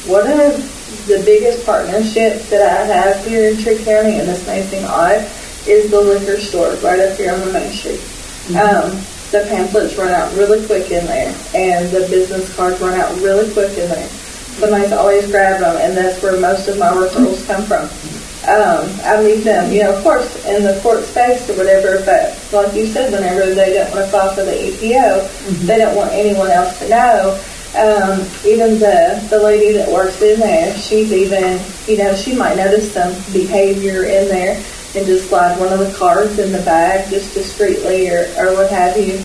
one of the biggest partnerships that I have here in Tree County, and this may seem odd, is the liquor store right up here on the main street. The pamphlets run out really quick in there, and the business cards run out really quick in there. Somebody's always grab them, and that's where most of my referrals come from. I meet them, of course, in the court space or whatever, but like you said, whenever they don't want to file for the EPO, they don't want anyone else to know. Even the lady that works in there, she's even, she might notice some behavior in there and just slide one of the cards in the bag just discreetly or what have you.